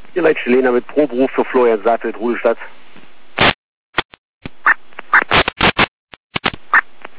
Ihr seid Chilena mit Proberuf für Florian Seifeld, Rudelstadt.